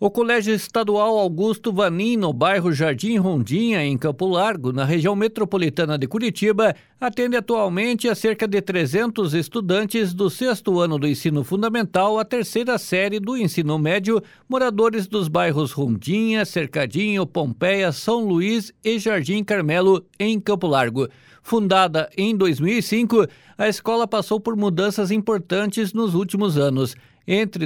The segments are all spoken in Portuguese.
O Colégio Estadual Augusto Vanin, no bairro Jardim Rondinha, em Campo Largo, na região metropolitana de Curitiba, atende atualmente a cerca de 300 estudantes do 6º ano do ensino fundamental à 3ª série do ensino médio, moradores dos bairros Rondinha, Cercadinho, Pompeia, São Luís e Jardim Carmelo, em Campo Largo. Fundada em 2005, a escola passou por mudanças importantes nos últimos anos. Entre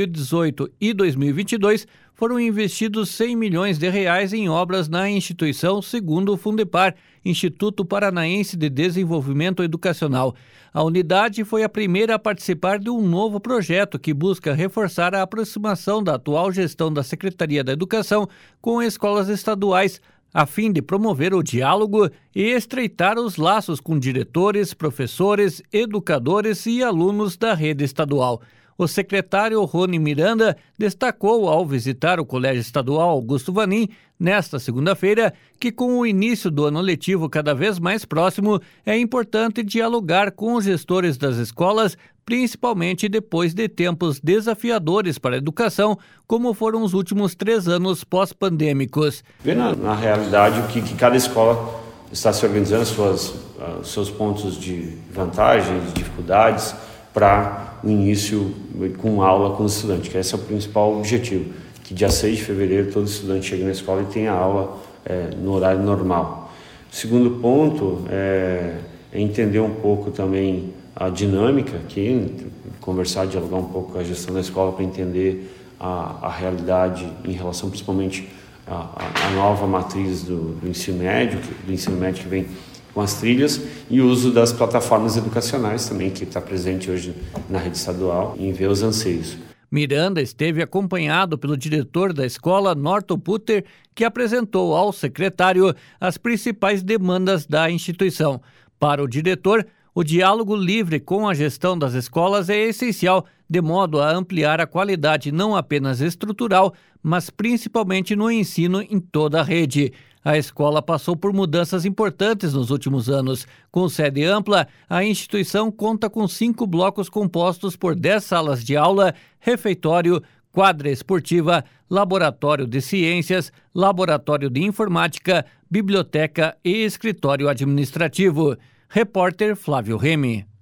2018 e 2022, foram investidos R$100 milhões em obras na instituição, segundo o Fundepar, Instituto Paranaense de Desenvolvimento Educacional. A unidade foi a primeira a participar de um novo projeto que busca reforçar a aproximação da atual gestão da Secretaria da Educação com escolas estaduais, a fim de promover o diálogo e estreitar os laços com diretores, professores, educadores e alunos da rede estadual. O secretário Rony Miranda destacou ao visitar o Colégio Estadual Augusto Vanin, nesta segunda-feira, que com o início do ano letivo cada vez mais próximo, é importante dialogar com os gestores das escolas, principalmente depois de tempos desafiadores para a educação, como foram os últimos 3 anos pós-pandêmicos. Vendo na realidade o que cada escola está se organizando, seus pontos de vantagem, de dificuldades, para o início com aula com o estudante, que esse é o principal objetivo, que dia 6 de fevereiro todo estudante chegue na escola e tenha aula no horário normal. O segundo ponto é entender um pouco também a dinâmica aqui, conversar, dialogar um pouco com a gestão da escola para entender a realidade em relação principalmente à nova matriz do ensino médio que vem com as trilhas e o uso das plataformas educacionais também, que está presente hoje na rede estadual, em ver os anseios. Miranda esteve acompanhado pelo diretor da escola, Norton Putter, que apresentou ao secretário as principais demandas da instituição. Para o diretor, o diálogo livre com a gestão das escolas é essencial, de modo a ampliar a qualidade não apenas estrutural, mas principalmente no ensino em toda a rede. A escola passou por mudanças importantes nos últimos anos. Com sede ampla, a instituição conta com 5 blocos compostos por 10 salas de aula, refeitório, quadra esportiva, laboratório de ciências, laboratório de informática, biblioteca e escritório administrativo. Repórter Flávio Remy.